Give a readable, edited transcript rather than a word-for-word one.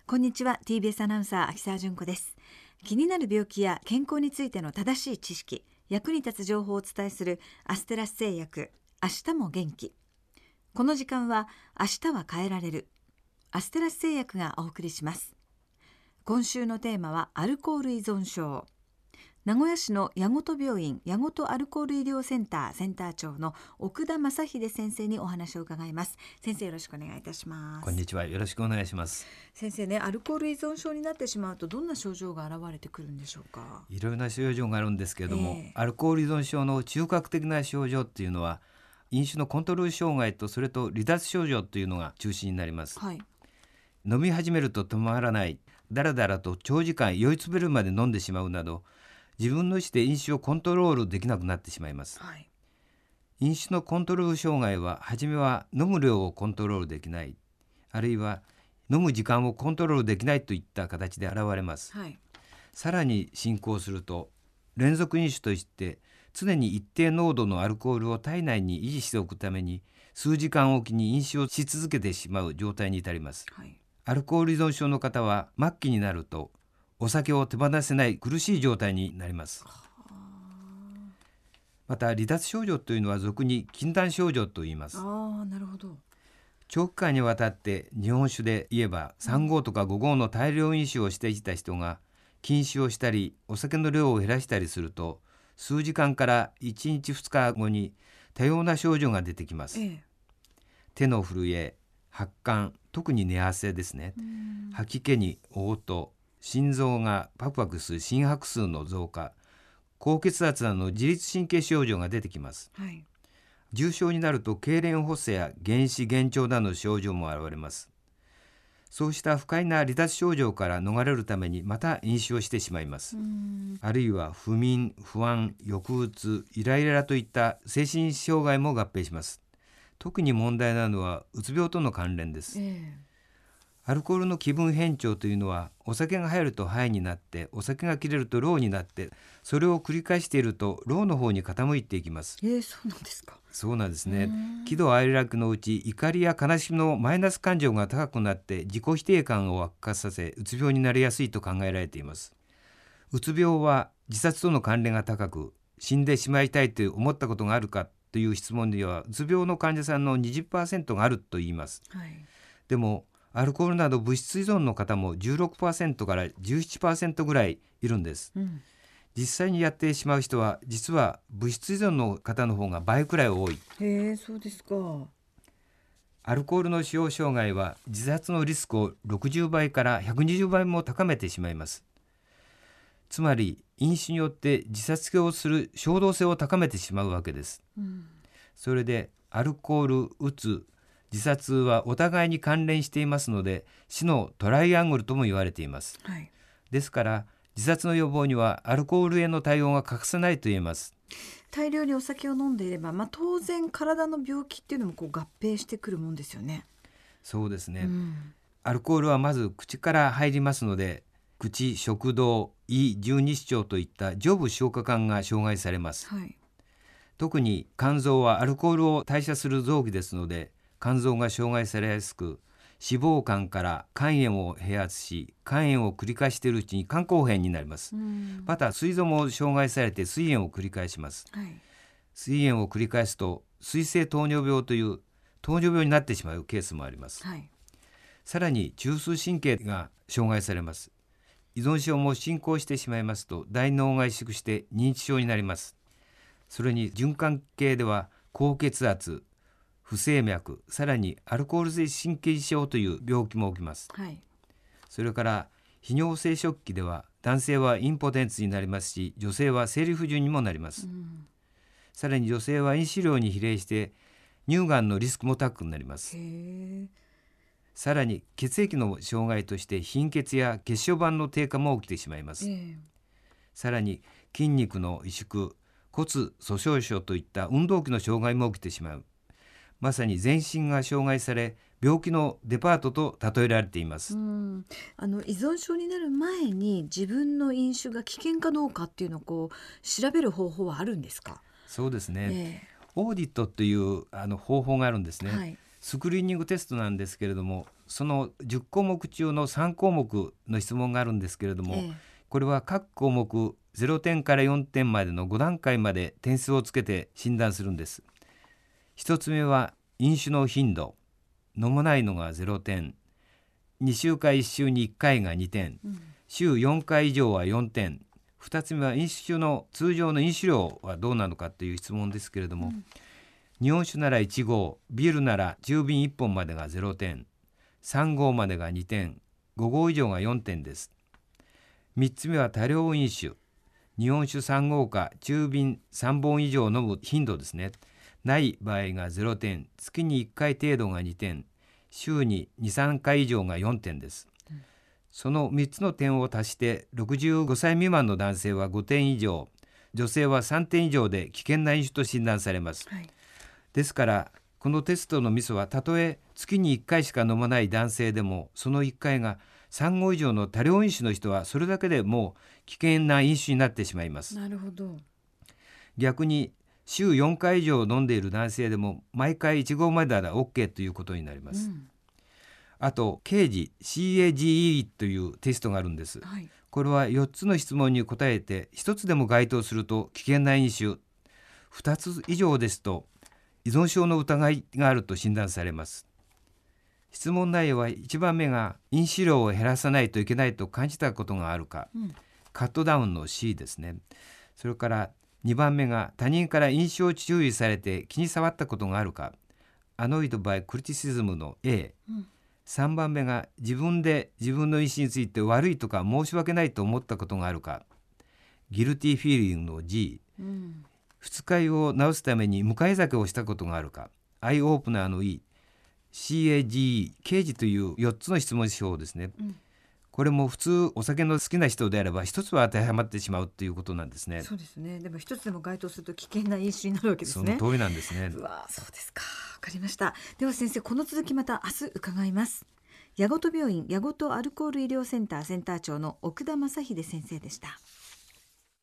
こんにちは。 TBS アナウンサー秋澤純子です。気になる病気や健康についての正しい知識、役に立つ情報をお伝えするアステラス製薬、明日も元気。この時間は明日は変えられる、アステラス製薬がお送りします。今週のテーマはアルコール依存症。名古屋市の矢事病院矢事アルコール医療センターセンター長の奥田正秀先生にお話を伺います。先生、よろしくお願いいたします。 こんにちは、よろしくお願いします。 先生ね、アルコール依存症になってしまうとどんな症状が現れてくるんでしょうか。 いろいろな症状があるんですけれども、アルコール依存症の中核的な症状っていうのは飲酒のコントロール障害とそれと離脱症状というのが中心になります、飲み始めると止まらない、だらだらと長時間酔いつぶれるまで飲んでしまうなど、自分の意思で飲酒をコントロールできなくなってしまいます、飲酒のコントロール障害は初めは飲む量をコントロールできない、あるいは飲む時間をコントロールできないといった形で現れます、さらに進行すると連続飲酒といって常に一定濃度のアルコールを体内に維持しておくために数時間おきに飲酒をし続けてしまう状態に至ります、アルコール依存症の方は末期になるとお酒を手放せない苦しい状態になります。また離脱症状というのは俗に禁断症状と言います。 なるほど。 長期間にわたって日本酒で言えば3合とか5合の大量飲酒をしていた人が禁酒をしたりお酒の量を減らしたりすると数時間から1日2日後に多様な症状が出てきます、手の震え、発汗、特に寝汗ですね、吐き気に嘔吐、心臓がパクパクする心拍数の増加、高血圧などの自律神経症状が出てきます、重症になると痙攣発作や幻視幻聴などの症状も現れます。そうした不快な離脱症状から逃れるためにまた飲酒をしてしまいます。あるいは不眠、不安、抑うつ、イライラといった精神障害も合併します。特に問題なのはうつ病との関連です、アルコールの気分変調というのはお酒が入るとハイになって、お酒が切れるとローになって、それを繰り返しているとローの方に傾いていきます。 そうなんですか。 そうなんですね。喜怒哀楽のうち怒りや悲しみのマイナス感情が高くなって自己否定感を悪化させうつ病になりやすいと考えられています。うつ病は自殺との関連が高く、死んでしまいたいと思ったことがあるかという質問ではうつ病の患者さんの 20% があると言います、でもアルコールなど物質依存の方も 16% から 17% ぐらいいるんです、実際にやってしまう人は実は物質依存の方の方が倍くらい多い。 そうですか。 アルコールの使用障害は自殺のリスクを60倍から120倍も高めてしまいます。つまり飲酒によって自殺をする衝動性を高めてしまうわけです、それでアルコール、うつ、自殺はお互いに関連していますので死のトライアングルとも言われています、ですから自殺の予防にはアルコールへの対応が欠かせないと言えます。 大量にお酒を飲んでいれば、当然体の病気っていうのも合併してくるもんですよね。 そうですね、アルコールはまず口から入りますので口、食道、胃、十二指腸といった上部消化管が障害されます、特に肝臓はアルコールを代謝する臓器ですので肝臓が障害されやすく、脂肪肝から肝炎を併発し肝炎を繰り返しているうちに肝硬変になります、また膵臓も障害されて膵炎を繰り返します、膵炎を繰り返すと膵性糖尿病という糖尿病になってしまうケースもあります、さらに中枢神経が障害されます。依存症も進行してしまいますと大脳が萎縮して認知症になります。それに循環系では高血圧、不整脈、さらにアルコール性神経異常という病気も起きます、それから泌尿生殖器では男性はインポテンツになりますし女性は生理不順にもなります、さらに女性は飲酒量に比例して乳がんのリスクも高くなります。さらに血液の障害として貧血や血小板の低下も起きてしまいます、さらに筋肉の萎縮、骨粗しょう症といった運動器の障害も起きてしまう。まさに全身が障害され病気のデパートと例えられています。 依存症になる前に自分の飲酒が危険かどうかっていうのを調べる方法はあるんですか？ そうですね、オーディットという方法があるんですね、スクリーニングテストなんですけれども、 その10項目中の3項目の質問があるんですけれども、これは各項目0点から4点までの5段階まで点数をつけて診断するんです。1つ目は飲酒の頻度、飲まないのが0点、2週間1週に1回が2点、週4回以上は4点。2つ目は飲酒の通常の飲酒量はどうなのかという質問ですけれども、日本酒なら1合、ビールなら中瓶1本までが0点、3合までが2点、5合以上が4点です。3つ目は多量飲酒、日本酒3合か中瓶3本以上飲む頻度ですね。ない場合が0点、月に1回程度が2点、週に 2,3 回以上が4点です。その3つの点を足して65歳未満の男性は5点以上、女性は3点以上で危険な飲酒と診断されます。ですからこのテストのミソは、たとえ月に1回しか飲まない男性でも、その1回が3合以上の多量飲酒の人はそれだけでもう危険な飲酒になってしまいます。 なるほど。 逆に週4回以上飲んでいる男性でも毎回1合までなら OK ということになります。あと刑事 CAGE というテストがあるんです。これは4つの質問に答えて1つでも該当すると危険な飲酒、2つ以上ですと依存症の疑いがあると診断されます。質問内容は1番目が飲酒量を減らさないといけないと感じたことがあるか、カットダウンの C ですね。それから2番目が他人から飲酒を注意されて気に障ったことがあるか、アノイドバイクリティシズムの A、3番目が自分で自分の意思について悪いとか申し訳ないと思ったことがあるか、ギルティフィーリングの G、二日酔いを治すために向かい酒をしたことがあるか、アイオープナーの E、CAGE、刑事という4つの質問表ですね。これも普通お酒の好きな人であれば一つは当てはまってしまうということなんですね。 そうですね。でも一つでも該当すると危険な飲酒になるわけですね。 その通りなんですね。 うわ、そうですか。わかりました。では先生、この続きまた明日伺います。矢事病院矢事アルコール医療センターセンター長の奥田正秀先生でした。